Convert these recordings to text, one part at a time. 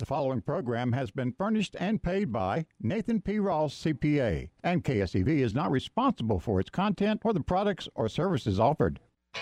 The following program has been furnished and paid by Nathan P. Ross, CPA, and KSEV is not responsible for its content or the products or services offered.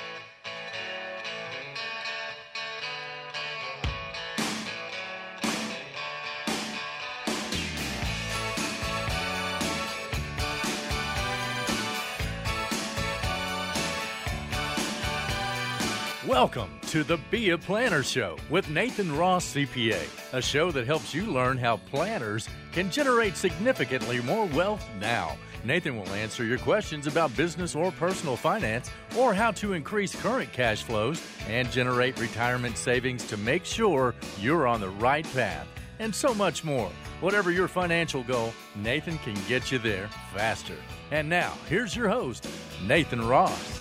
Welcome to the Be a Planner Show with Nathan Ross, CPA, a show that helps you learn how planners can generate significantly more wealth now. Nathan will answer your questions about business or personal finance or how to increase current cash flows and generate retirement savings to make sure you're on the right path, and so much more. Whatever your financial goal, Nathan can get you there faster. And now, here's your host, Nathan Ross.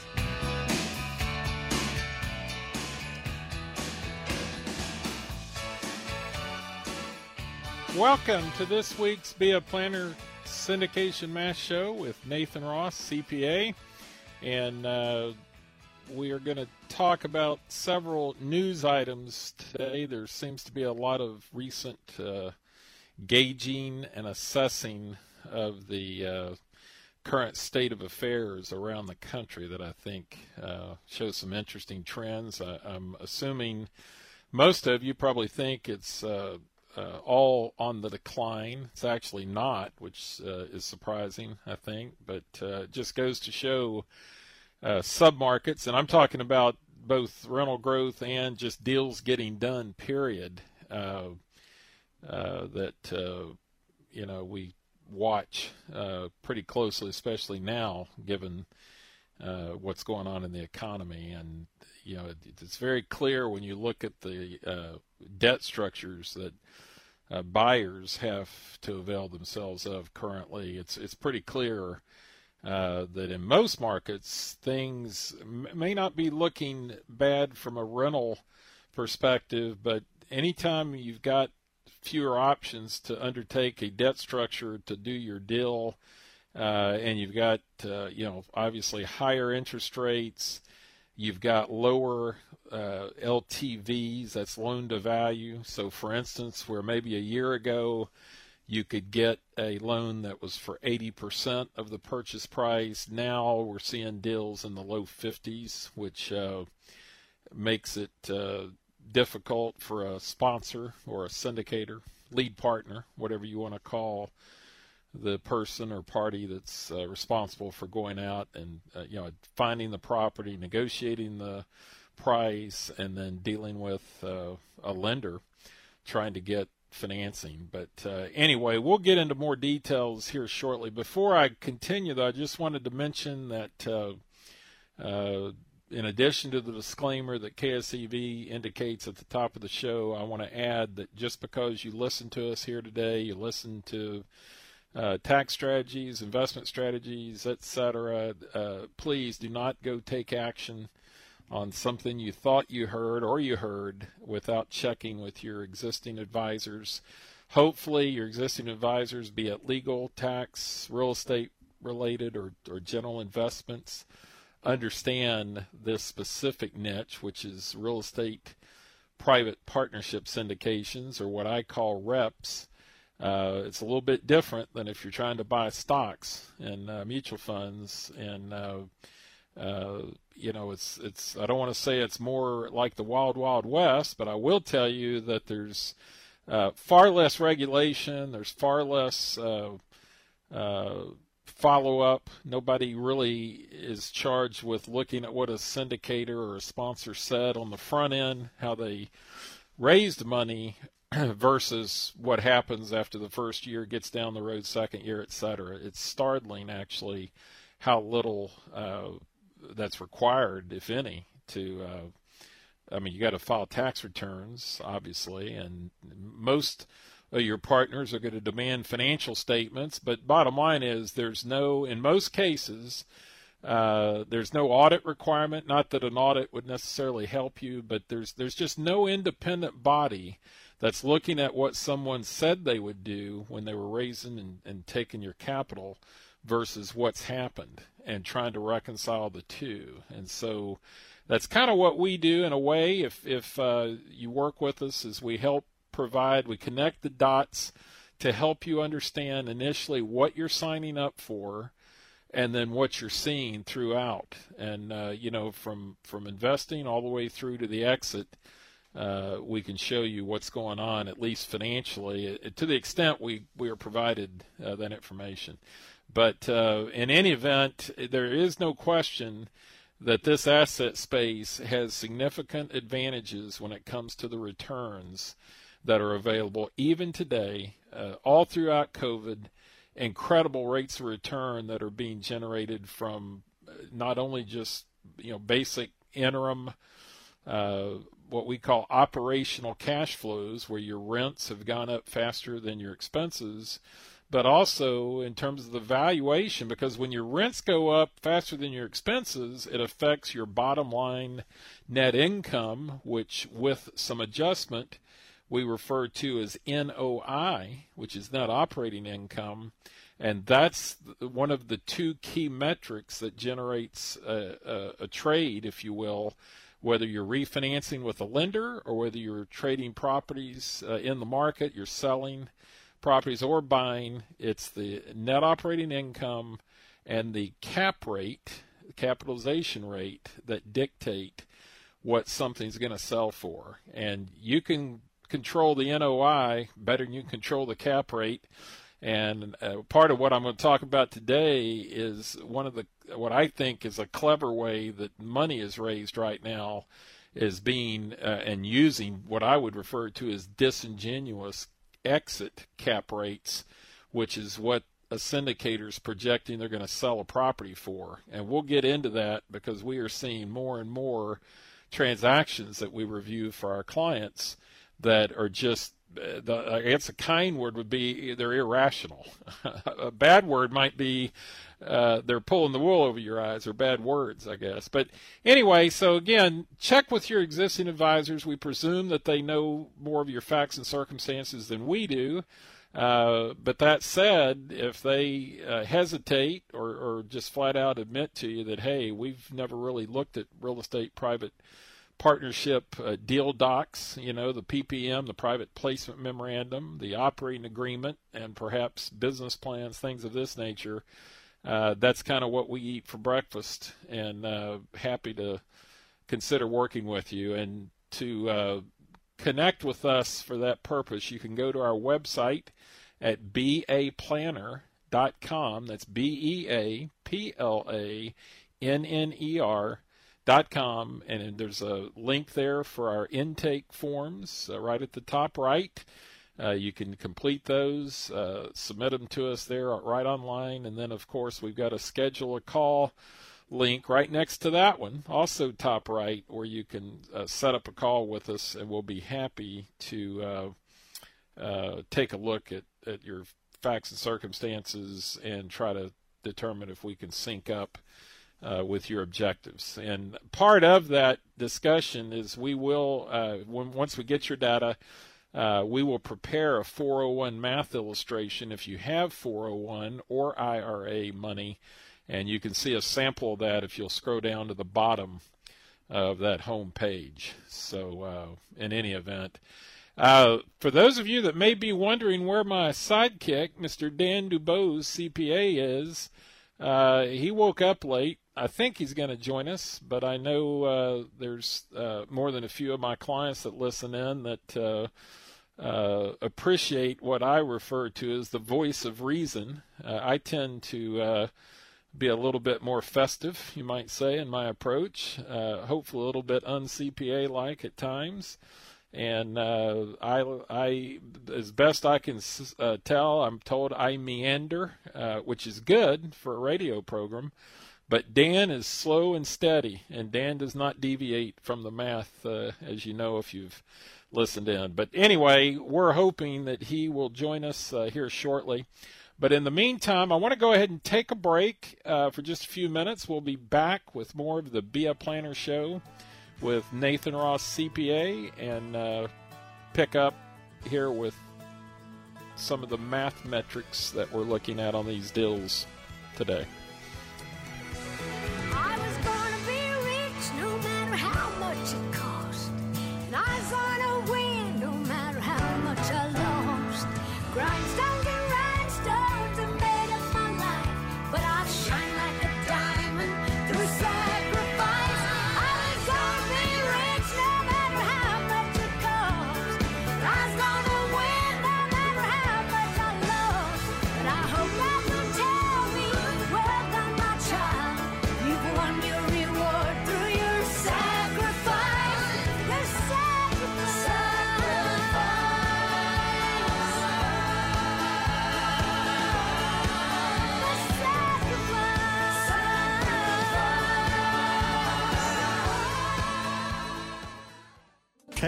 Welcome to this week's Be a Planner Syndication Mass Show with Nathan Ross, CPA. And we are going to talk about several news items today. There seems to be a lot of recent gauging and assessing of the current state of affairs around the country that I think shows some interesting trends. I'm assuming most of you probably think it's all on the decline. It's actually not, which is surprising, I think, but it just goes to show submarkets, and I'm talking about both rental growth and just deals getting done, period, that we watch pretty closely, especially now, given what's going on in the economy. And it's very clear when you look at the debt structures that buyers have to avail themselves of currently. It's pretty clear that in most markets things may not be looking bad from a rental perspective, but anytime you've got fewer options to undertake a debt structure to do your deal, and you've got obviously higher interest rates, you've got lower LTVs, that's loan to value. So for instance, where maybe a year ago you could get a loan that was for 80% of the purchase price, now we're seeing deals in the low 50s, which makes it difficult for a sponsor or a syndicator, lead partner, whatever you want to call the person or party that's responsible for going out and finding the property, negotiating the price, and then dealing with a lender trying to get financing. But anyway, we'll get into more details here shortly. Before I continue, though, I just wanted to mention that in addition to the disclaimer that KSEV indicates at the top of the show, I want to add that just because you listen to us here today, you listen to tax strategies, investment strategies, etc., please do not go take action on something you thought you heard without checking with your existing advisors. Hopefully your existing advisors, be it legal, tax, real estate related, or general investments, understand this specific niche, which is real estate private partnership syndications, or what I call REPs. It's a little bit different than if you're trying to buy stocks and mutual funds, and it's I don't want to say it's more like the wild, wild west, but I will tell you that there's far less regulation. There's far less follow-up. Nobody really is charged with looking at what a syndicator or a sponsor said on the front end, how they raised money versus what happens after the first year, gets down the road, second year, etc. It's startling, actually, how little that's required, if any, to you got to file tax returns, obviously, and most of your partners are going to demand financial statements, but bottom line is in most cases, there's no audit requirement. Not that an audit would necessarily help you, but there's just no independent body that's looking at what someone said they would do when they were raising and taking your capital versus what's happened, and trying to reconcile the two. And so that's kind of what we do in a way. If you work with us, is we help provide, we connect the dots to help you understand initially what you're signing up for and then what you're seeing throughout. And, from investing all the way through to the exit, we can show you what's going on, at least financially, to the extent we are provided that information. But in any event, there is no question that this asset space has significant advantages when it comes to the returns that are available even today, all throughout COVID. Incredible rates of return that are being generated from not only just basic interim, what we call operational cash flows, where your rents have gone up faster than your expenses, but also in terms of the valuation, because when your rents go up faster than your expenses, it affects your bottom line net income, which with some adjustment we refer to as NOI, which is net operating income. And that's one of the two key metrics that generates a trade, if you will, whether you're refinancing with a lender or whether you're trading properties in the market, you're selling properties or buying. It's the net operating income and the cap rate, capitalization rate, that dictate what something's going to sell for. And you can control the NOI better than you control the cap rate. And part of what I'm going to talk about today is what I think is a clever way that money is raised right now, is being and using what I would refer to as disingenuous exit cap rates, which is what a syndicator's projecting they're going to sell a property for. And we'll get into that because we are seeing more and more transactions that we review for our clients that are just, I guess a kind word would be they're irrational. A bad word might be they're pulling the wool over your eyes, or bad words, I guess. But anyway, so again, check with your existing advisors. We presume that they know more of your facts and circumstances than we do. But that said, if they hesitate or just flat out admit to you that, hey, we've never really looked at real estate private partnership deal docs, the PPM, the private placement memorandum, the operating agreement, and perhaps business plans, things of this nature, that's kind of what we eat for breakfast, and happy to consider working with you. And to connect with us for that purpose, you can go to our website at beaplanner.com. That's BEAPLANNER.com, and there's a link there for our intake forms right at the top right. You can complete those, submit them to us there right online, and then of course we've got a schedule a call link right next to that one, also top right, where you can set up a call with us, and we'll be happy to take a look at your facts and circumstances and try to determine if we can sync up with your objectives. And part of that discussion is we will, once we get your data, we will prepare a 401 math illustration if you have 401 or IRA money, and you can see a sample of that if you'll scroll down to the bottom of that home page. So in any event, for those of you that may be wondering where my sidekick, Mr. Dan Dubose, CPA, is, he woke up late. I think he's going to join us, but I know there's more than a few of my clients that listen in that appreciate what I refer to as the voice of reason. I tend to be a little bit more festive, you might say, in my approach, hopefully a little bit un-CPA-like at times. And I, as best I can tell, I'm told I meander, which is good for a radio program. But Dan is slow and steady, and Dan does not deviate from the math, as you know if you've listened in. But anyway, we're hoping that he will join us here shortly. But in the meantime, I want to go ahead and take a break for just a few minutes. We'll be back with more of the Be a Planner Show with Nathan Ross, CPA, and pick up here with some of the math metrics that we're looking at on these deals today. I was gonna be rich no matter how much it cost, and I was gonna win no matter how much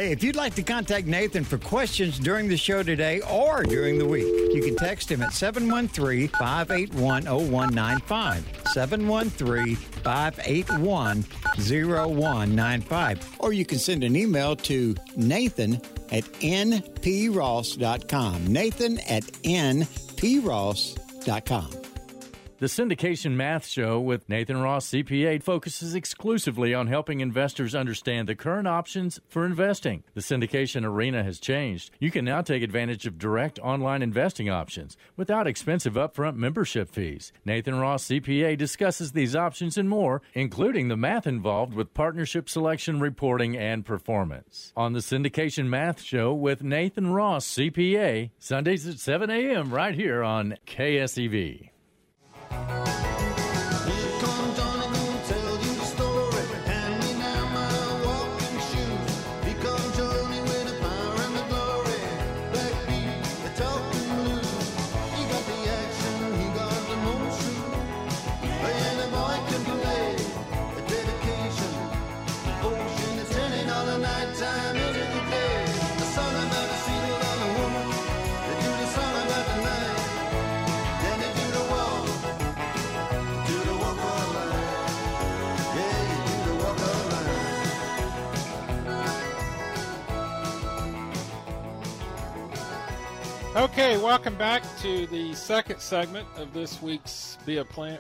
Hey, if you'd like to contact Nathan for questions during the show today or during the week, you can text him at 713-581-0195, 713-581-0195, or you can send an email to nathan@npross.com, nathan@npross.com. The Syndication Math Show with Nathan Ross, CPA, focuses exclusively on helping investors understand the current options for investing. The syndication arena has changed. You can now take advantage of direct online investing options without expensive upfront membership fees. Nathan Ross, CPA, discusses these options and more, including the math involved with partnership selection, reporting, and performance. On the Syndication Math Show with Nathan Ross, CPA, Sundays at 7 a.m. right here on KSEV. Here comes Johnny, gonna tell you the story. Hand me now my walking shoes. Here comes Johnny with the power and the glory. Backbeat, the talking blues. He got the action, he got the motion. Any boy can play. The dedication, devotion. It's turning all the night time into the day. The song about the seal on the woman. They do the song about the night. Then they do the walk. Do the walk of life. Yeah, you do the walk of life. Okay, welcome back to the second segment of this week's Be a Planner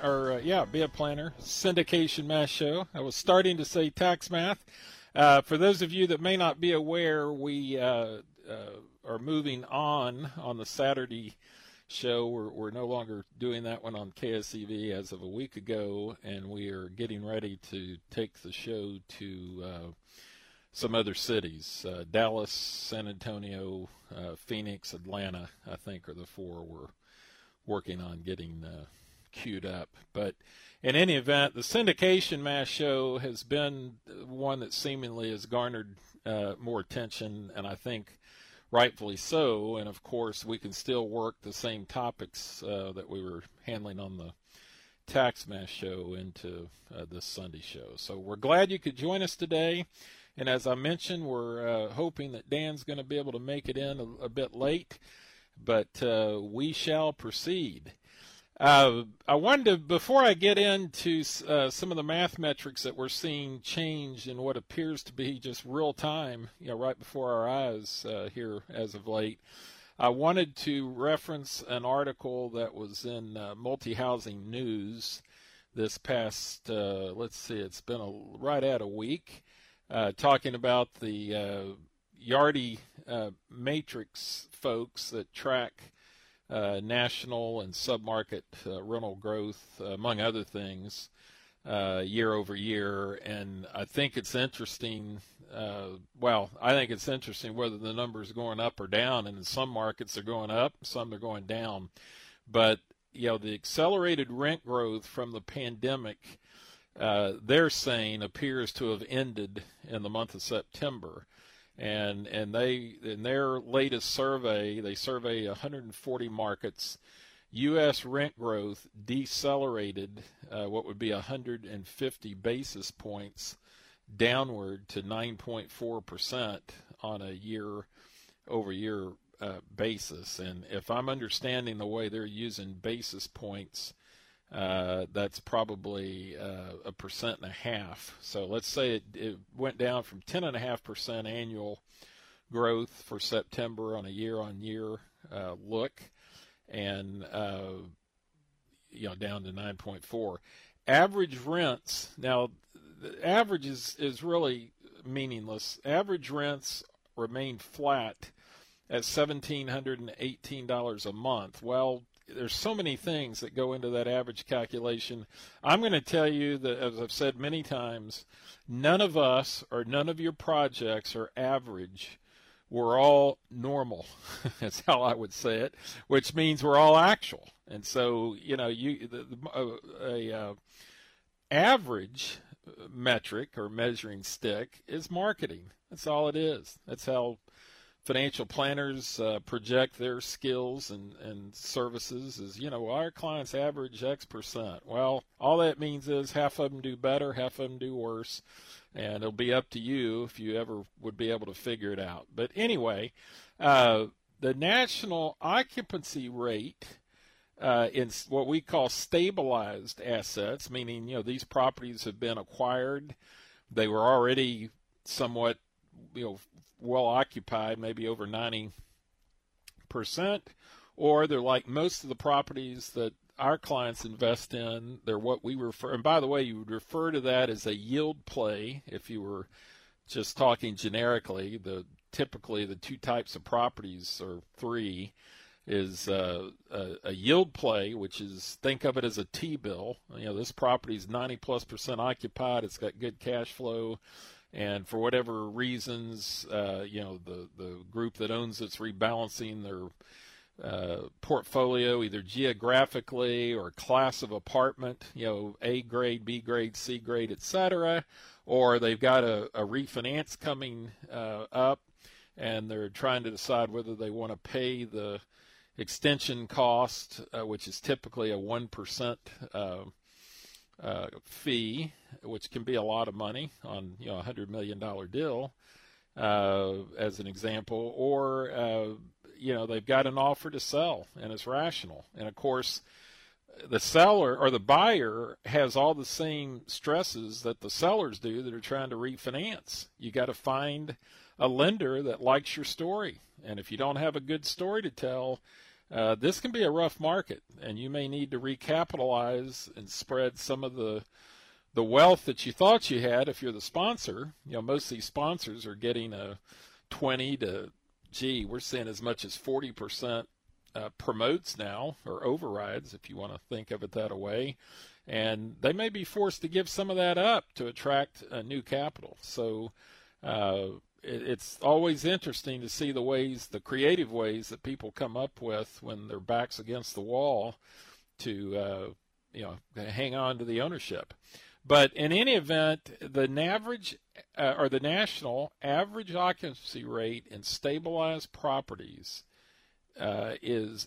Syndication Math Show. I was starting to say tax math. For those of you that may not be aware, we are moving on the Saturday show. We're no longer doing that one on KSEV as of a week ago, and we are getting ready to take the show to some other cities. Dallas, San Antonio, Phoenix, Atlanta, I think, are the four we're working on getting queued up. But in any event, the Syndication Math Show has been one that seemingly has garnered more attention, and I think rightfully so. And of course, we can still work the same topics that we were handling on the Tax Math Show into this Sunday show. So we're glad you could join us today. And as I mentioned, we're hoping that Dan's going to be able to make it in a bit late, but we shall proceed. I wanted to, before I get into some of the math metrics that we're seeing change in what appears to be just real time, right before our eyes here as of late, I wanted to reference an article that was in Multi-Housing News this past, it's been right at a week, talking about the Yardi Matrix folks that track national and submarket rental growth, among other things, year over year. And I think it's interesting. I think it's interesting whether the numbers are going up or down. And in some markets they're going up, some they're going down. But the accelerated rent growth from the pandemic, they're saying, appears to have ended in the month of September. And they, in their latest survey, they survey 140 markets. U.S. rent growth decelerated what would be 150 basis points downward to 9.4% on a year-over-year basis. And if I'm understanding the way they're using basis points, that's probably 1.5%. So let's say it went down from 10.5% annual growth for September on a year-on-year look, and down to 9.4. Average rents, now the average is really meaningless. Average rents remain flat at $1,718 a month. Well, there's so many things that go into that average calculation. I'm going to tell you that, as I've said many times, none of us or none of your projects are average. We're all normal. That's how I would say it, which means we're all actual. And so, average metric or measuring stick is marketing. That's all it is. That's how financial planners project their skills and services is, our clients average X percent. Well, all that means is half of them do better, half of them do worse, and it'll be up to you if you ever would be able to figure it out. But anyway, the national occupancy rate in what we call stabilized assets, meaning, these properties have been acquired, they were already somewhat, well occupied, maybe over 90%, or they're like most of the properties that our clients invest in. They're what we refer, and by the way, you would refer to that as a yield play if you were just talking generically. Typically the two types of properties, or three, is a yield play, which is, think of it as a T-bill. This property is 90+% occupied. It's got good cash flow. And for whatever reasons, the group that owns it's rebalancing their portfolio, either geographically or class of apartment, A grade, B grade, C grade, etc., or they've got a refinance coming up, and they're trying to decide whether they want to pay the extension cost, which is typically a 1% fee, which can be a lot of money on a $100 million deal, as an example, or they've got an offer to sell and it's rational. And of course, the seller or the buyer has all the same stresses that the sellers do that are trying to refinance. You got to find a lender that likes your story, and if you don't have a good story to tell, this can be a rough market, and you may need to recapitalize and spread some of the wealth that you thought you had if you're the sponsor. Most of these sponsors are getting a 20 to, we're seeing as much as 40% promotes now, or overrides, if you want to think of it that way. And they may be forced to give some of that up to attract new capital. So it's always interesting to see the creative ways that people come up with when their back's against the wall to, hang on to the ownership. But in any event, the national average occupancy rate in stabilized properties is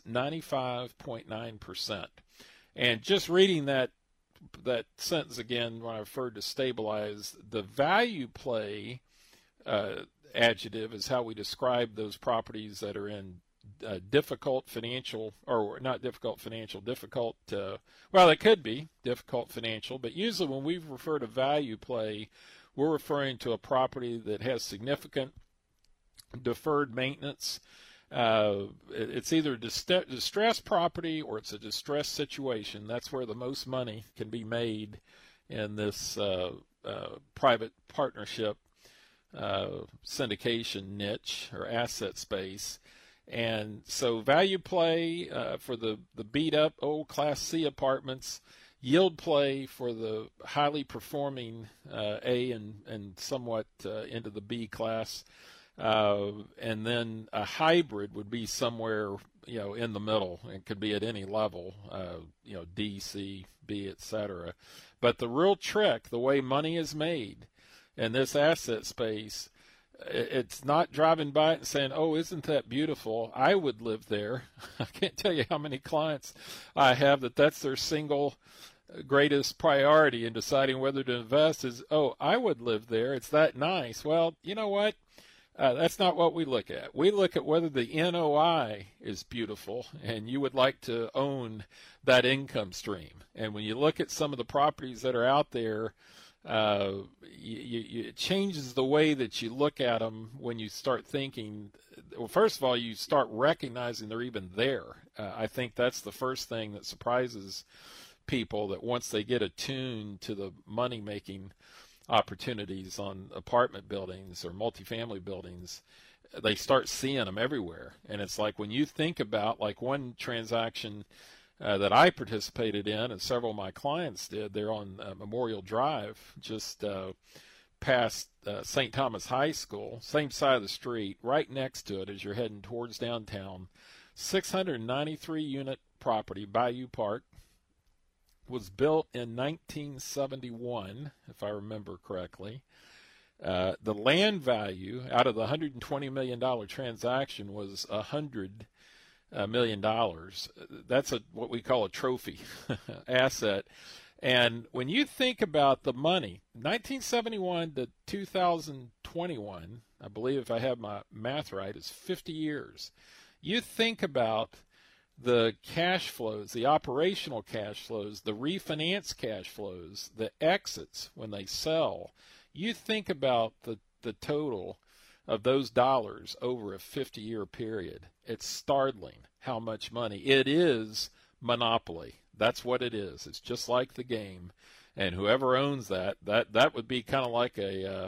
95.9%. And just reading that sentence again, when I referred to stabilized, the value play adjective is how we describe those properties that are in difficult financial, or not difficult financial, well, it could be difficult financial, but usually when we refer to value play, we're referring to a property that has significant deferred maintenance. It's either a distressed property or it's a distressed situation. That's where the most money can be made in this private partnership syndication niche or asset space. And so value play for the beat up old Class C apartments, yield play for the highly performing A and somewhat into the B class, and then a hybrid would be somewhere in the middle. It could be at any level, D, C, B, etc. But the real trick, the way money is made in this asset space, it's not driving by it and saying, oh, isn't that beautiful? I would live there. I can't tell you how many clients I have that's their single greatest priority in deciding whether to invest is, oh, I would live there. It's that nice. Well, you know what? That's not what we look at. We look at whether the NOI is beautiful and you would like to own that income stream. And when you look at some of the properties that are out there, it changes the way that you look at them when you start thinking. Well, first of all, you start recognizing they're even there. I think that's the first thing that surprises people, that once they get attuned to the money-making opportunities on apartment buildings or multifamily buildings, they start seeing them everywhere. And it's like when you think about, like, one transaction that I participated in and several of my clients did, they're on Memorial Drive, just past St. Thomas High School, same side of the street, right next to it as you're heading towards downtown. 693-unit property, Bayou Park, was built in 1971, if I remember correctly. The land value out of the $120 million transaction was $100 million. That's what we call a trophy asset. And when you think about the money, 1971 to 2021, I believe if I have my math right, is 50 years. You think about the cash flows, the operational cash flows, the refinance cash flows, the exits when they sell. You think about the total of those dollars over a 50-year period. It's startling how much money. It is monopoly. That's what it is. It's just like the game. And whoever owns that would be kind of like a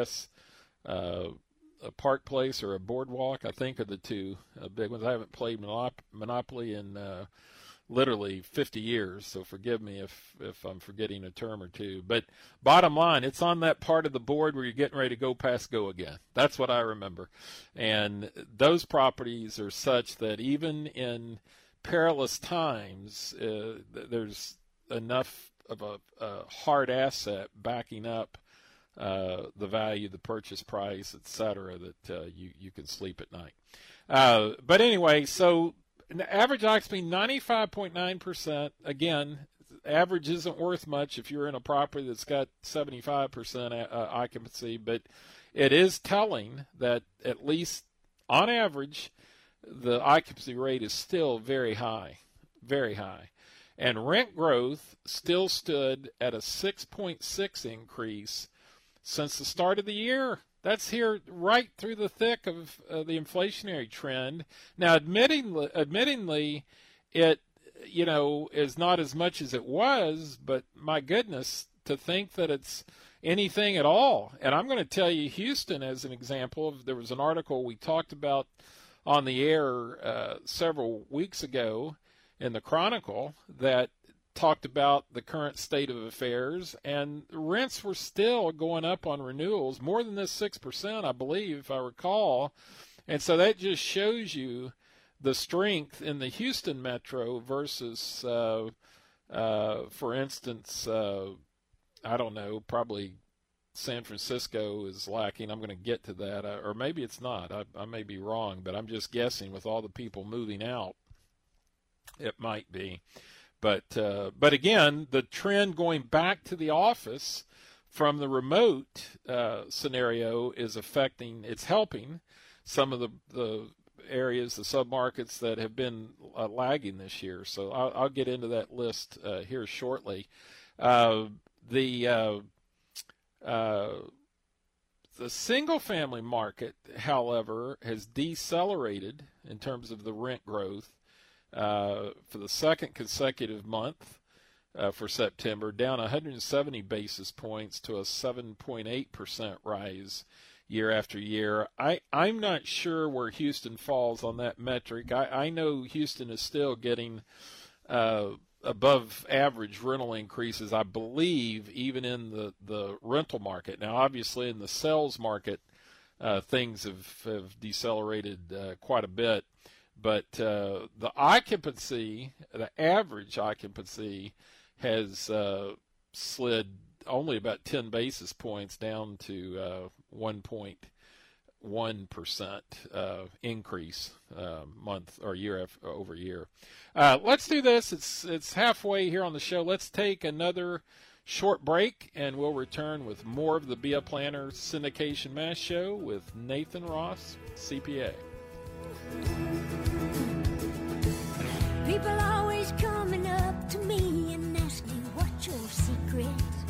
Park Place or a Boardwalk. I think are the two big ones. I haven't played Monopoly in literally 50 years, so forgive me if I'm forgetting a term or two. But bottom line, it's on that part of the board where you're getting ready to go past go again. That's what I remember. And those properties are such that even in perilous times, there's enough of a hard asset backing up the value, the purchase price, et cetera, that you can sleep at night. But anyway, so the average occupancy 95.9%. Again, average isn't worth much if you're in a property that's got 75% occupancy, but it is telling that at least on average, the occupancy rate is still very high, very high. And rent growth still stood at a 6.6 increase since the start of the year. That's here right through the thick of the inflationary trend. Now, admittingly, it is not as much as it was, but my goodness, to think that it's anything at all. And I'm going to tell you Houston as an example. There was an article we talked about on the air several weeks ago in the Chronicle that talked about the current state of affairs, and rents were still going up on renewals, more than this 6%, I believe, if I recall. And so that just shows you the strength in the Houston metro versus, for instance, I don't know, probably San Francisco is lacking. I'm going to get to that, or maybe it's not. I may be wrong, but I'm just guessing with all the people moving out, it might be. But again, the trend going back to the office from the remote scenario is it's helping some of the areas, the submarkets that have been lagging this year. So I'll get into that list here shortly. The single-family market, however, has decelerated in terms of the rent growth for the second consecutive month for September, down 170 basis points to a 7.8% rise year after year. I'm not sure where Houston falls on that metric. I know Houston is still getting above average rental increases, I believe, even in the rental market. Now, obviously, in the sales market, things have decelerated quite a bit. But the occupancy, the average occupancy, has slid only about 10 basis points down to 1.1% increase month or year over year. Let's do this. It's halfway here on the show. Let's take another short break, and we'll return with more of the Be a Planner Syndication Mass Show with Nathan Ross, CPA. People always coming up to me and asking what's your secret.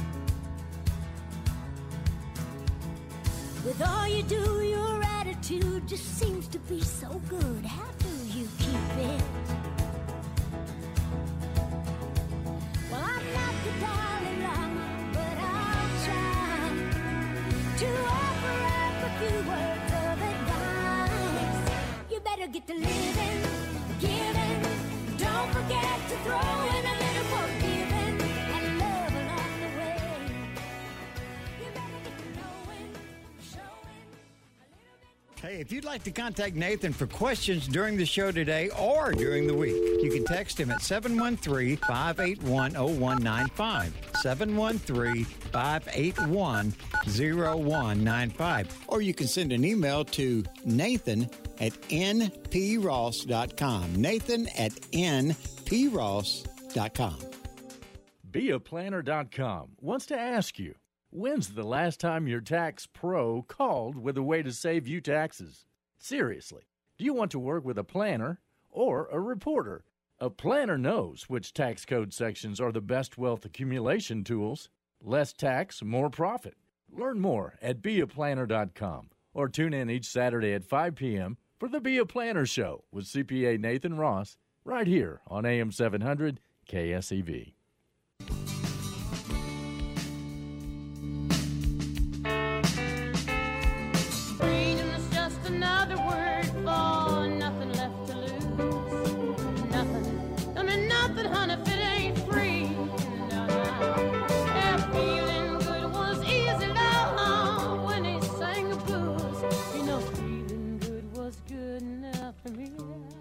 With all you do, your attitude just seems to be so good. How do you keep it? Well, I'm not the Dalai Lama, but I'll try to offer up a few words of advice. You better get to living, giving. Don't forget to throw in a little forgiving and love along the way. You better get to knowing, showing a little bit. If you'd like to contact Nathan for questions during the show today or during the week, you can text him at 713-581-0195, 713-581-0195, or you can send an email to nathan@npross.com, nathan@npross.com. BeAPlanner.com wants to ask you, when's the last time your tax pro called with a way to save you taxes? Seriously, do you want to work with a planner or a reporter? A planner knows which tax code sections are the best wealth accumulation tools. Less tax, more profit. Learn more at BeAPlanner.com or tune in each Saturday at 5 p.m. for the Be a Planner Show with CPA Nathan Ross right here on AM 700 KSEV. Freedom is just another word for nothing left to lose. Nothing. I mean nothing, honey, if it ain't free. No, no. Yeah, feeling good was easy, love, when he sang the blues. You know, feeling good was good enough for me.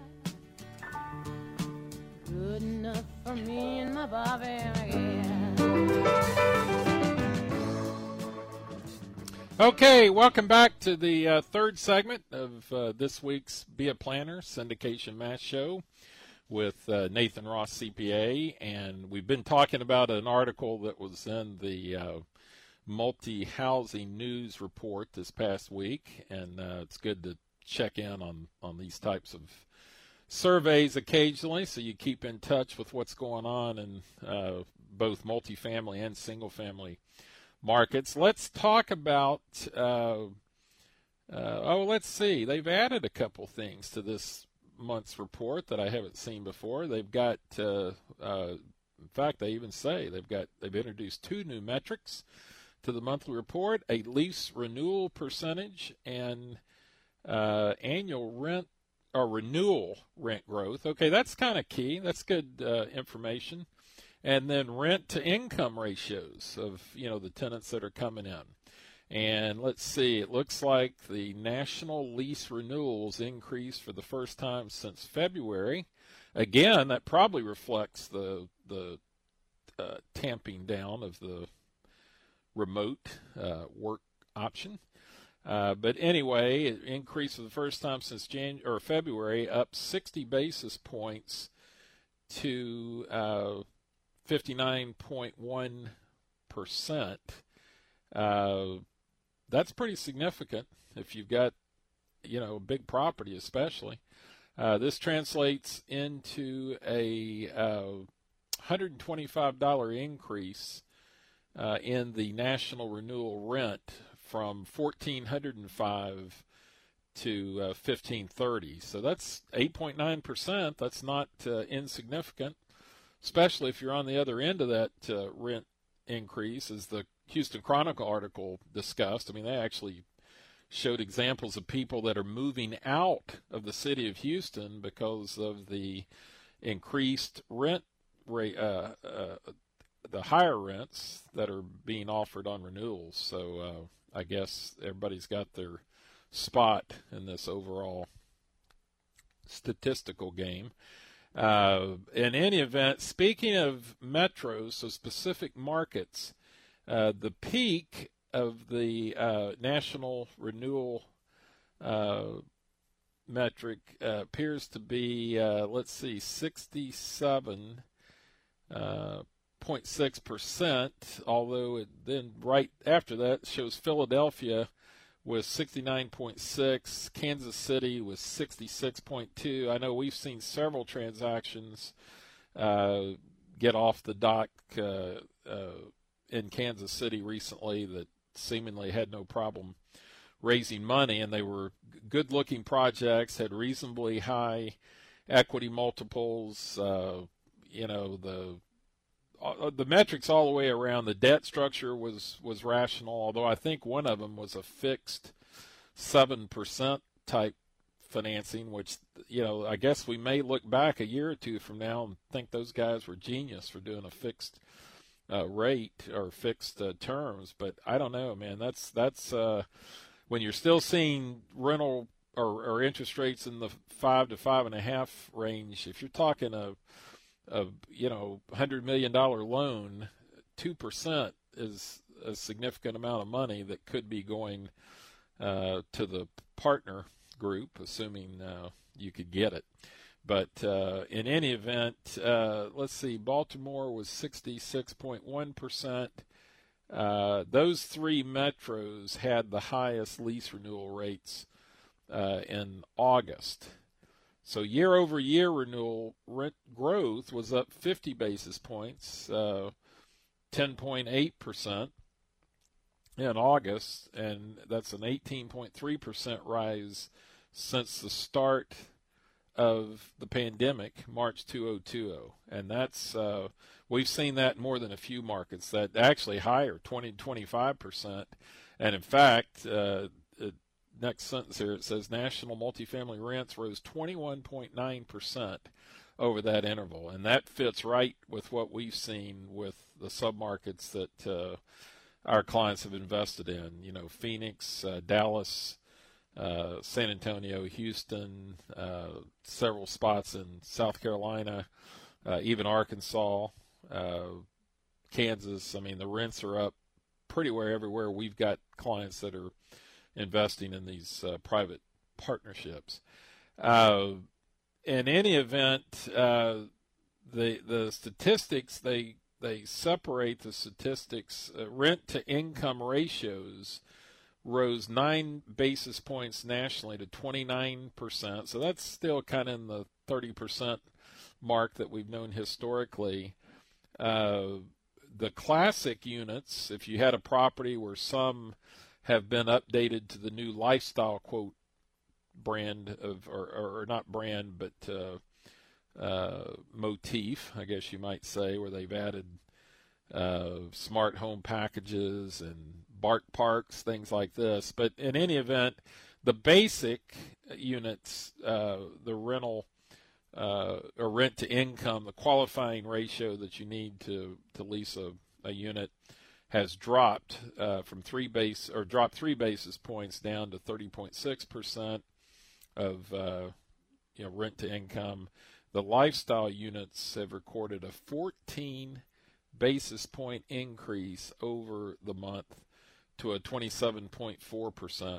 Good enough for me and my Bobby, yeah. Okay, welcome back to the third segment of this week's Be a Planner Syndication Mass Show with Nathan Ross, CPA. And we've been talking about an article that was in the Multi-Housing News Report this past week. And it's good to check in on these types of surveys occasionally so you keep in touch with what's going on in both multifamily and single-family markets. Let's talk about, let's see. They've added a couple things to this month's report that I haven't seen before. They've got, in fact, they even say they've introduced two new metrics to the monthly report: a lease renewal percentage and annual rent or renewal rent growth. Okay, that's kind of key. That's good information. And then rent to income ratios of, the tenants that are coming in. And let's see, it looks like the national lease renewals increased for the first time since February. Again, that probably reflects the tamping down of the remote work option. But anyway, it increased for the first time since February, up 60 basis points to 59.1%. That's pretty significant if you've got, a big property especially. This translates into a $125 increase in the national renewal rent from $1,405 to $1,530. So that's 8.9%. That's not insignificant, especially if you're on the other end of that rent increase, as the Houston Chronicle article discussed. I mean, they actually showed examples of people that are moving out of the city of Houston because of the increased rent rate, the higher rents that are being offered on renewals. So I guess everybody's got their spot in this overall statistical game. In any event, speaking of metros, so specific markets, the peak of the national renewal metric appears to be, 67.6%, although it then right after that shows Philadelphia was 69.6, Kansas City was 66.2. I know we've seen several transactions get off the dock in Kansas City recently that seemingly had no problem raising money, and they were good-looking projects, had reasonably high equity multiples. The metrics all the way around. The debt structure was rational, although I think one of them was a fixed 7% type financing, which, I guess we may look back a year or two from now and think those guys were genius for doing a fixed rate or fixed terms. But I don't know, man. That's when you're still seeing rental or interest rates in the 5 to 5.5 range, if you're talking a $100 million loan, 2% is a significant amount of money that could be going to the partner group, assuming you could get it. But in any event, let's see, Baltimore was 66.1%. Those three metros had the highest lease renewal rates in August. So year-over-year renewal rent growth was up 50 basis points, 10.8% in August, and that's an 18.3% rise since the start of the pandemic, March 2020. And that's we've seen that in more than a few markets, that actually higher, 20 to 25%. And in fact, next sentence here, it says national multifamily rents rose 21.9% over that interval. And that fits right with what we've seen with the submarkets that our clients have invested in. Phoenix, Dallas, San Antonio, Houston, several spots in South Carolina, even Arkansas, Kansas. I mean, the rents are up pretty well everywhere. We've got clients that are investing in these private partnerships. In any event, the statistics, they separate the statistics. Rent to income ratios rose 9 basis points nationally to 29%. So that's still kind of in the 30% mark that we've known historically. The classic units, if you had a property where some have been updated to the new lifestyle quote brand of, or not brand, but motif, I guess you might say, where they've added smart home packages and Bark Parks, things like this. But in any event, the basic units, the rental or rent to income, the qualifying ratio that you need to lease a unit, has dropped dropped 3 basis points down to 30.6% of rent to income. The lifestyle units have recorded a 14 basis point increase over the month to a 27.4%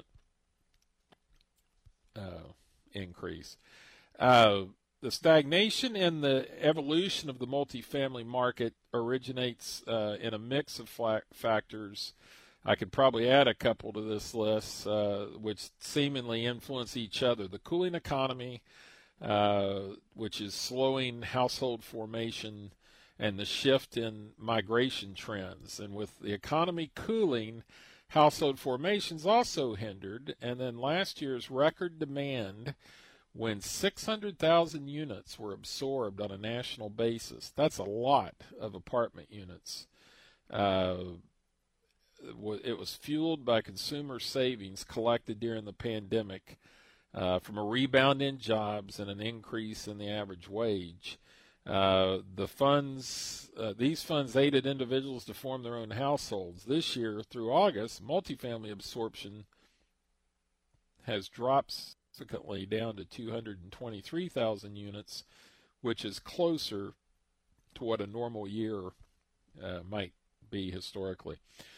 increase. The stagnation and the evolution of the multifamily market originates in a mix of factors. I could probably add a couple to this list, which seemingly influence each other. The cooling economy, which is slowing household formation, and the shift in migration trends. And with the economy cooling, household formations also hindered. And then last year's record demand, when 600,000 units were absorbed on a national basis. That's a lot of apartment units. It was fueled by consumer savings collected during the pandemic from a rebound in jobs and an increase in the average wage. These funds aided individuals to form their own households. This year, through August, multifamily absorption has dropped significantly down to 223,000 units, which is closer to what a normal year might be historically.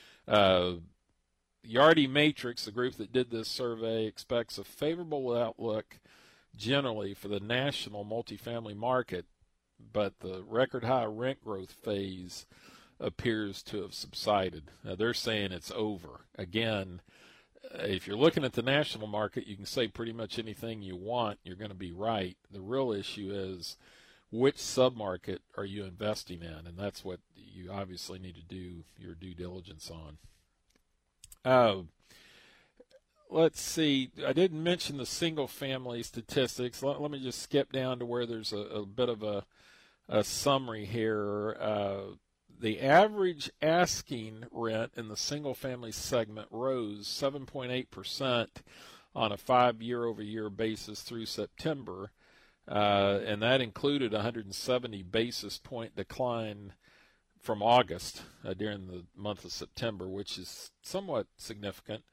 Yardi Matrix, the group that did this survey, expects a favorable outlook generally for the national multifamily market, but the record high rent growth phase appears to have subsided. Now, they're saying it's over. Again, if you're looking at the national market, you can say pretty much anything you want. You're going to be right. The real issue is which submarket are you investing in, and that's what you obviously need to do your due diligence on. Let's see. I didn't mention the single-family statistics. Let me just skip down to where there's a bit of a summary here. The average asking rent in the single-family segment rose 7.8% on a 5 year-over-year basis through September, and that included a 170 basis point decline from August during the month of September, which is somewhat significant.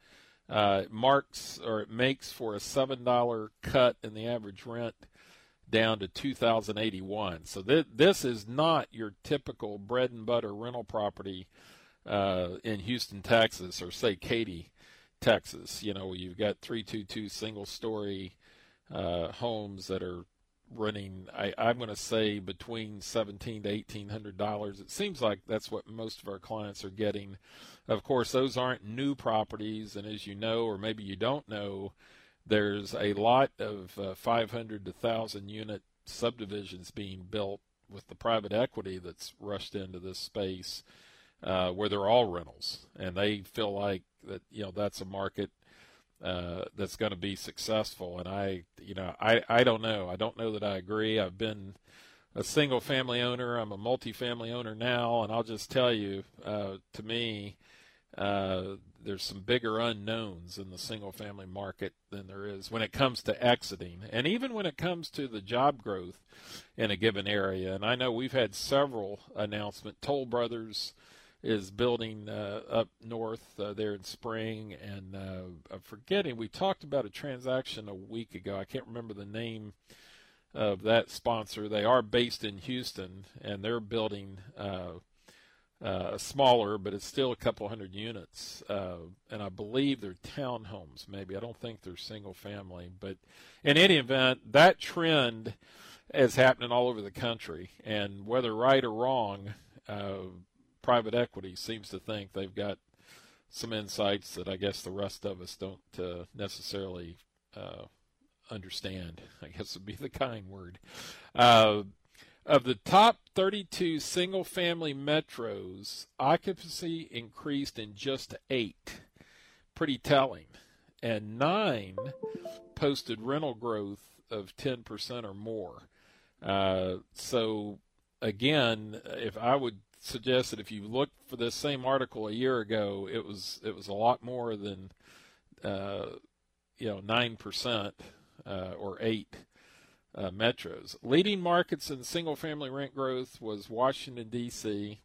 it makes for a $7 cut in the average rent down to $2,081. So this is not your typical bread and butter rental property in Houston, Texas, or say Katy, Texas. You've got 322 single-story homes that are running, I'm going to say, between $1,700 to $1,800. It seems like that's what most of our clients are getting. Of course, those aren't new properties, and as you know, or maybe you don't know, there's a lot of 500 to 1,000 unit subdivisions being built with the private equity that's rushed into this space where they're all rentals, and they feel like that that's a market that's going to be successful. And I don't know. I don't know that I agree. I've been a single family owner. I'm a multifamily owner now, and I'll just tell you, to me, there's some bigger unknowns in the single family market than there is when it comes to exiting, and even when it comes to the job growth in a given area. And I know we've had several announcements. Toll Brothers is building up north there in Spring, and I'm forgetting, we talked about a transaction a week ago. I can't remember the name of that sponsor. They are based in Houston, and they're building smaller, but it's still a couple hundred units, and I believe they're townhomes maybe. I don't think they're single family, but in any event, that trend is happening all over the country, and whether right or wrong, private equity seems to think they've got some insights that I guess the rest of us don't necessarily understand, I guess would be the kind word. Of the top 32 single-family metros, occupancy increased in just 8. Pretty telling. And 9 posted rental growth of 10% or more. So, again, if I would suggest that if you look for this same article a year ago, it was a lot more than 9% or 8 metros. Leading markets in single-family rent growth was Washington, D.C.,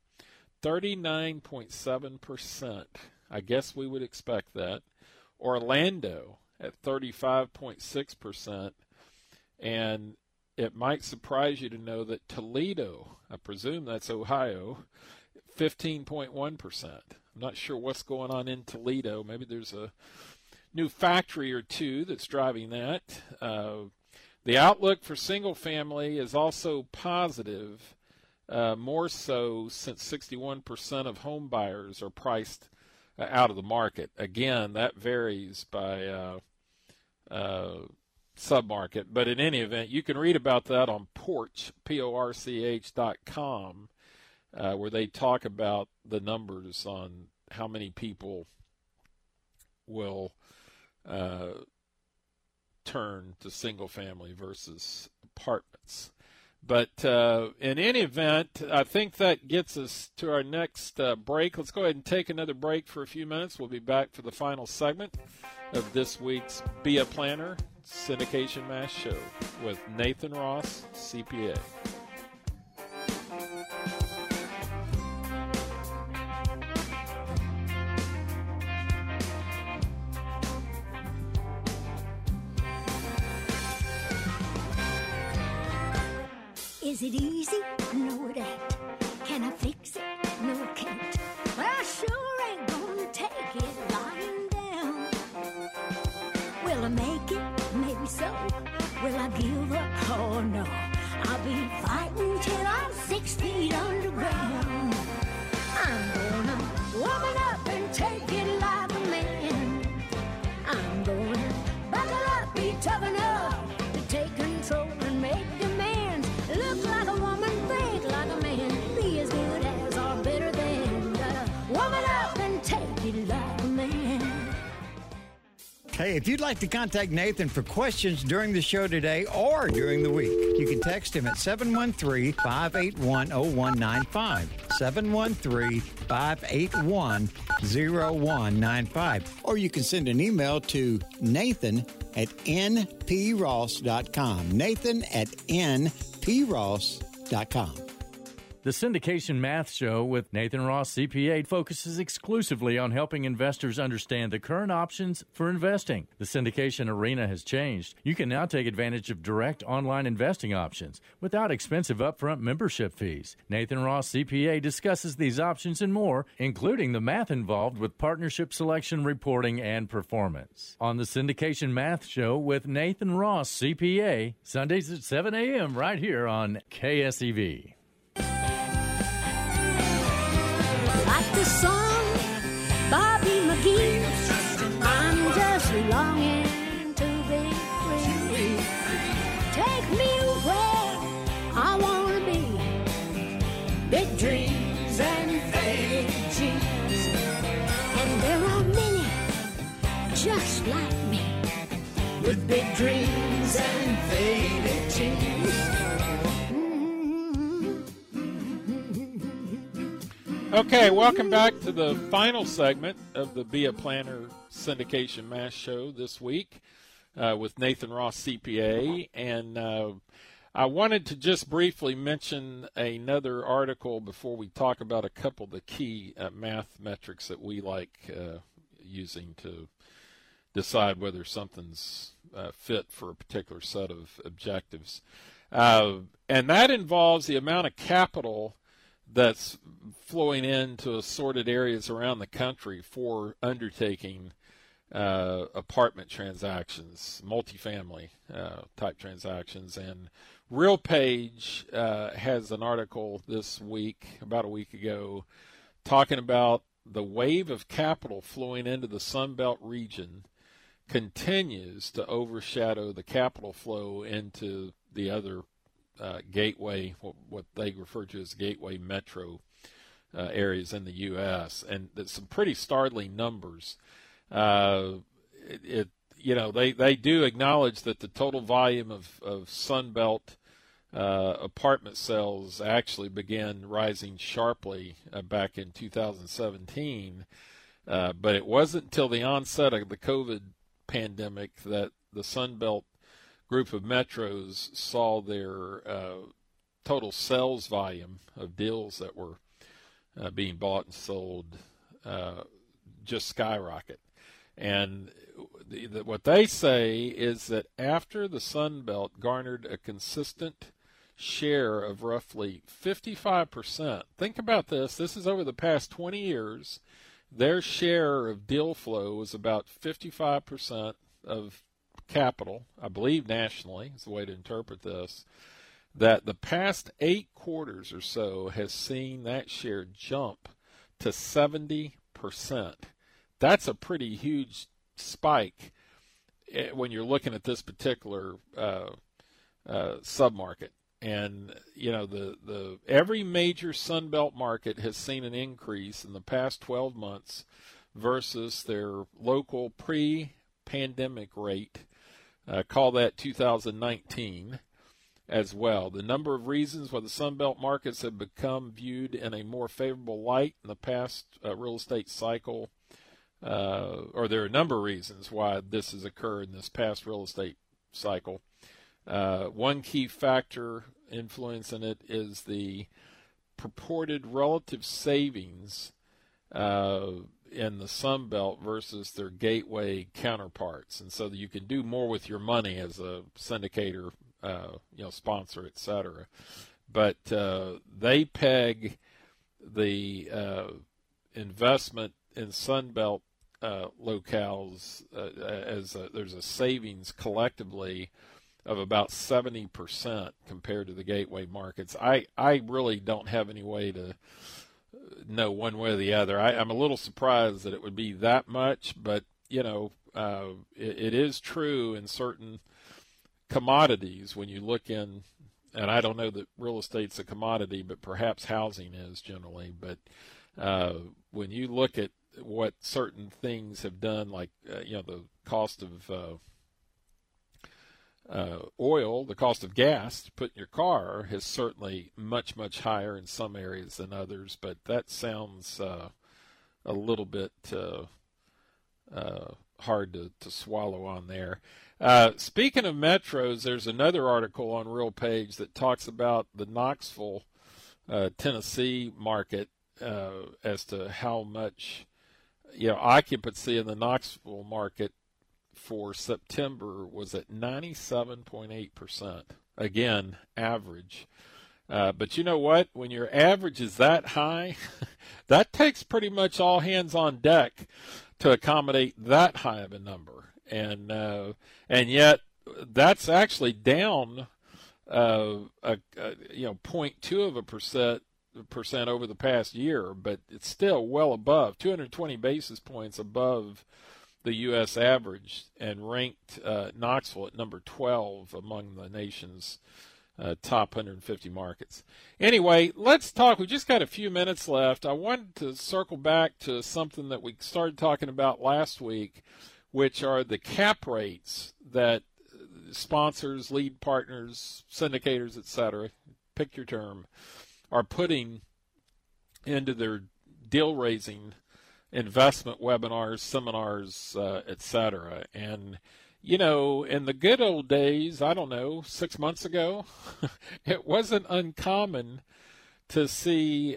39.7%. I guess we would expect that. Orlando at 35.6%. And it might surprise you to know that Toledo, I presume that's Ohio, 15.1%. I'm not sure what's going on in Toledo. Maybe there's a new factory or two that's driving that. The outlook for single family is also positive, more so since 61% of home buyers are priced out of the market. Again, that varies by submarket, but in any event, you can read about that on Porch, PORCH.com, where they talk about the numbers on how many people will turn to single family versus apartments. But in any event, I think that gets us to our next break. Let's go ahead and take another break for a few minutes. We'll be back for the final segment of this week's Be a Planner Syndication Mass Show with Nathan Ross, CPA. Is it easy? No, it ain't. Can I fix it? No, I can't. Well, I sure ain't gonna take it lying down. Will I make it? Maybe so. Will I give up? Oh, no. I'll be fighting till I'm 6 feet underground. I'm gonna woman up and take it like a man. I'm gonna buckle up, be tough enough to take control and make demands. Look like a woman, think like a man. Be as good as or better than. Gotta woman up and take it like a man. Hey, if you'd like to contact Nathan for questions during the show today or during the week, you can text him at 713-581-0195, 713-581-0195, or you can send an email to nathan@npross.com, nathan@npross.com. The Syndication Math Show with Nathan Ross, CPA, focuses exclusively on helping investors understand the current options for investing. The syndication arena has changed. You can now take advantage of direct online investing options without expensive upfront membership fees. Nathan Ross, CPA, discusses these options and more, including the math involved with partnership selection, reporting, and performance. On the Syndication Math Show with Nathan Ross, CPA, Sundays at 7 a.m. right here on KSEV. Like the song Bobby McGee, I'm just longing to be free. Take me where I want to be. Big dreams and faded dreams. And there are many just like me with big dreams and faded dreams. Okay, welcome back to the final segment of the Be a Planner Syndication Math Show this week with Nathan Ross, CPA. And I wanted to just briefly mention another article before we talk about a couple of the key math metrics that we like using to decide whether something's fit for a particular set of objectives. And that involves the amount of capital that's flowing into assorted areas around the country for undertaking apartment transactions, multifamily type transactions. And RealPage has an article this week, about a week ago, talking about the wave of capital flowing into the Sun Belt region continues to overshadow the capital flow into the other gateway, what they refer to as gateway metro areas in the U.S. And there's some pretty startling numbers. They do acknowledge that the total volume of Sun Belt apartment sales actually began rising sharply back in 2017, but it wasn't until the onset of the COVID pandemic that the Sun Belt group of metros saw their total sales volume of deals that were being bought and sold just skyrocket. And what they say is that after the Sun Belt garnered a consistent share of roughly 55%, think about this, this is over the past 20 years, their share of deal flow was about 55% of capital, I believe nationally is the way to interpret this, that the past 8 quarters or so has seen that share jump to 70%. That's a pretty huge spike when you're looking at this particular submarket. And the every major Sun Belt market has seen an increase in the past 12 months versus their local pre-pandemic rate. Call that 2019 as well. The number of reasons why the Sun Belt markets have become viewed in a more favorable light in the past real estate cycle, or there are a number of reasons why this has occurred in this past real estate cycle. One key factor influencing it is the purported relative savings in the Sun Belt versus their gateway counterparts, and so that you can do more with your money as a syndicator, sponsor, etc. But they peg the investment in Sun Belt locales as there's a savings collectively of about 70% compared to the gateway markets. I really don't have any way to know one way or the other. I'm a little surprised that it would be that much, but it is true in certain commodities when you look in, and I don't know that real estate's a commodity, but perhaps housing is generally. But when you look at what certain things have done, like the cost of oil, the cost of gas to put in your car has certainly much, much higher in some areas than others, but that sounds a little bit hard to swallow on there. Speaking of metros, there's another article on RealPage that talks about the Knoxville Tennessee market as to how much occupancy in the Knoxville market for September was at 97.8%. Again, average. But you know what? When your average is that high, that takes pretty much all hands on deck to accommodate that high of a number. And yet that's actually down 0.2% over the past year, but it's still well above 220 basis points above the U.S. average, and ranked Knoxville at number 12 among the nation's top 150 markets. Anyway, let's talk. We just got a few minutes left. I wanted to circle back to something that we started talking about last week, which are the cap rates that sponsors, lead partners, syndicators, etc., pick your term, are putting into their deal-raising investment webinars, seminars, etc. And, in the good old days, 6 months ago, it wasn't uncommon to see,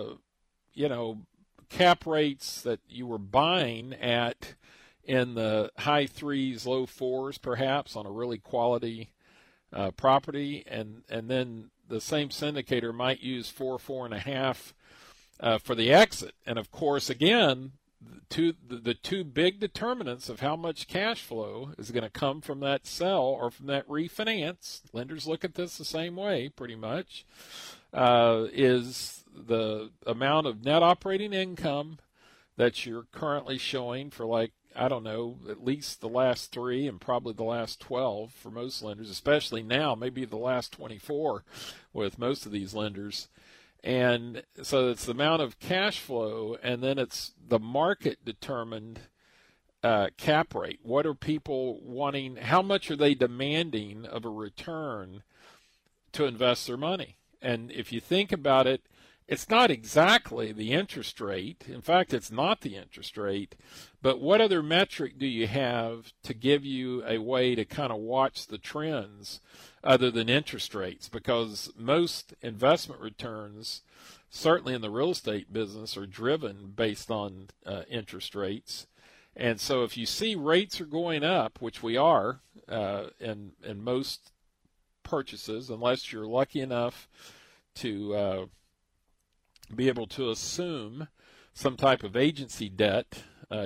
cap rates that you were buying at in the high 3s, low 4s, perhaps, on a really quality property. And then the same syndicator might use 4.5 for the exit. And of course, again, the two big determinants of how much cash flow is going to come from that sell or from that refinance, lenders look at this the same way pretty much, is the amount of net operating income that you're currently showing for at least the last 3 and probably the last 12 for most lenders, especially now, maybe the last 24 with most of these lenders. And so it's the amount of cash flow, and then it's the market-determined cap rate. What are people wanting? How much are they demanding of a return to invest their money? And if you think about it, it's not exactly the interest rate. In fact, it's not the interest rate. But what other metric do you have to give you a way to kind of watch the trends other than interest rates? Because most investment returns, certainly in the real estate business, are driven based on interest rates. And so if you see rates are going up, which we are in most purchases, unless you're lucky enough to be able to assume some type of agency debt,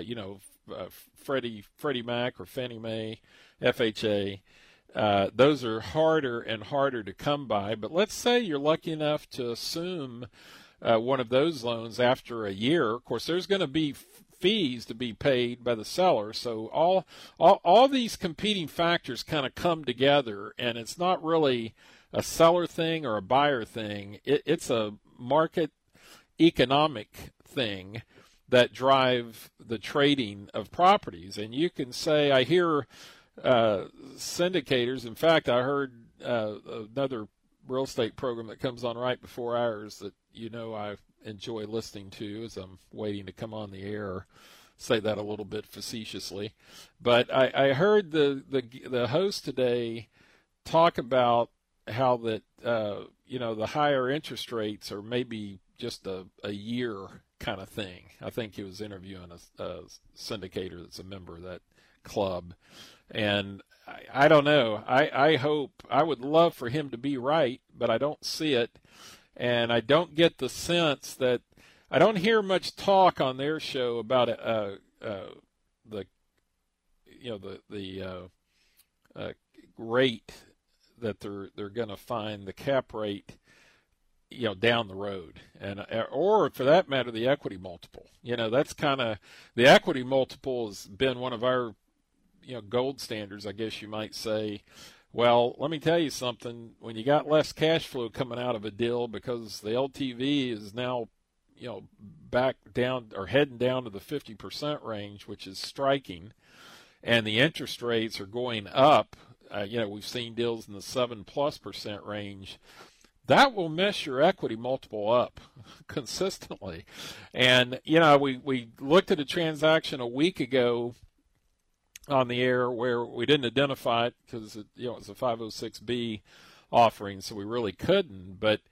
Freddie Mac or Fannie Mae, FHA, those are harder and harder to come by. But let's say you're lucky enough to assume one of those loans after a year. Of course, there's going to be fees to be paid by the seller. So all these competing factors kind of come together, and it's not really a seller thing or a buyer thing. It's a market economic thing that drive the trading of properties. And you can say, I hear syndicators. In fact, I heard another real estate program that comes on right before ours that I enjoy listening to as I'm waiting to come on the air. Say that a little bit facetiously, but I heard the host today talk about how that the higher interest rates are maybe just a year kind of thing. I think he was interviewing a syndicator that's a member of that club. And I don't know. I hope, I would love for him to be right, but I don't see it. And I don't get the sense that, I don't hear much talk on their show about the rate that they're going to find, the cap rate, down the road, and or for that matter, the equity multiple. That's kind of, the equity multiple has been one of our gold standards, I guess you might say. Well, let me tell you something. When you got less cash flow coming out of a deal because the LTV is now back down or heading down to the 50% range, which is striking, and the interest rates are going up. We've seen deals in the 7+% range. That will mess your equity multiple up consistently. And, we looked at a transaction a week ago on the air where we didn't identify it because, it was a 506B offering, so we really couldn't. But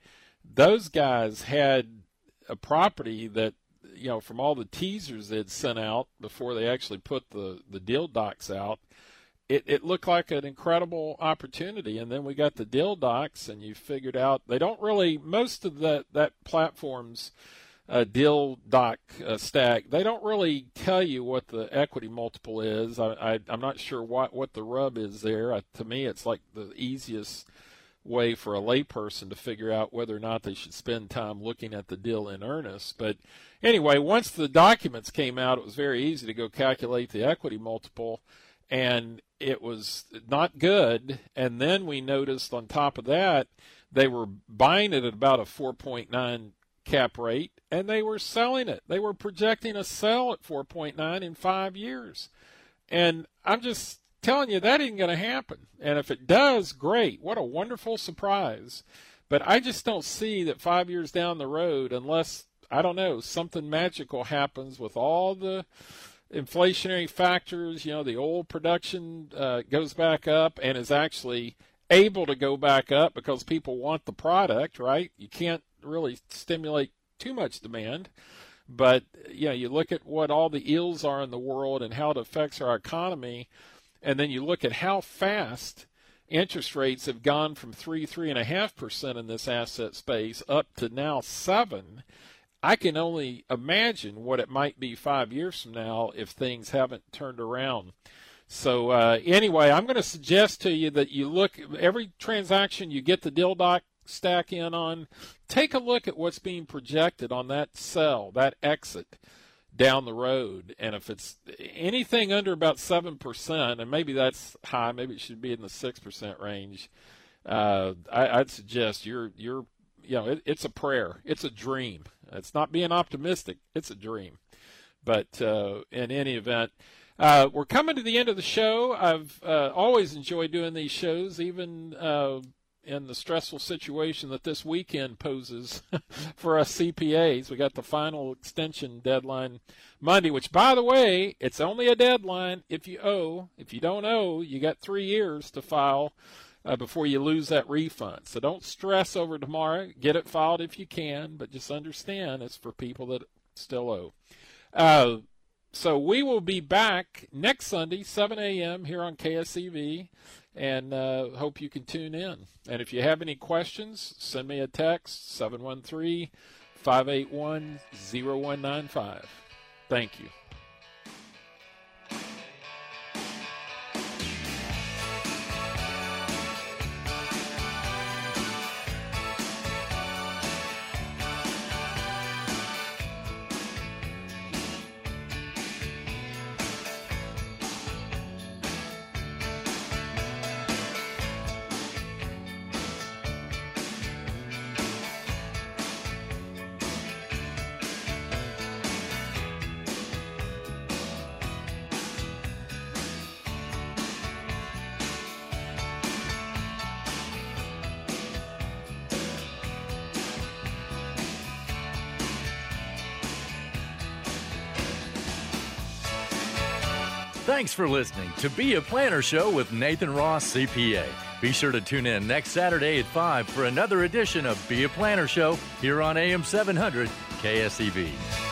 those guys had a property that, from all the teasers they'd sent out before they actually put the deal docs out, it looked like an incredible opportunity. And then we got the deal docs, and you figured out they don't really, most of that platform's deal doc stack, they don't really tell you what the equity multiple is. I'm not sure what the rub is there. To me, it's like the easiest way for a layperson to figure out whether or not they should spend time looking at the deal in earnest. But anyway, once the documents came out, it was very easy to go calculate the equity multiple, and it was not good. And then we noticed on top of that, they were buying it at about a 4.9 cap rate, and they were selling it. They were projecting a sell at 4.9 in 5 years. And I'm just telling you, that ain't going to happen. And if it does, great. What a wonderful surprise. But I just don't see that 5 years down the road, unless, I don't know, something magical happens with all the inflationary factors, the oil production goes back up and is actually able to go back up because people want the product, right? You can't really stimulate too much demand. But, you look at what all the ills are in the world and how it affects our economy, and then you look at how fast interest rates have gone from 3.5% in this asset space up to now 7%. I can only imagine what it might be 5 years from now if things haven't turned around. So anyway, I'm going to suggest to you that you look every transaction you get the deal doc stack in on, take a look at what's being projected on that sell, that exit down the road. And if it's anything under about 7%, and maybe that's high, maybe it should be in the 6% range, I'd suggest it's a prayer. It's a dream. It's not being optimistic. It's a dream. But in any event, we're coming to the end of the show. I've always enjoyed doing these shows, even in the stressful situation that this weekend poses for us CPAs. We got the final extension deadline Monday, which, by the way, it's only a deadline if you owe. If you don't owe, you got 3 years to file before you lose that refund. So don't stress over tomorrow. Get it filed if you can, but just understand it's for people that still owe. So we will be back next Sunday, 7 a.m. here on KSEV, and hope you can tune in. And if you have any questions, send me a text, 713-581-0195. Thank you. Thanks for listening to Be a Planner Show with Nathan Ross, CPA. Be sure to tune in next Saturday at 5 for another edition of Be a Planner Show here on AM 700 KSEV.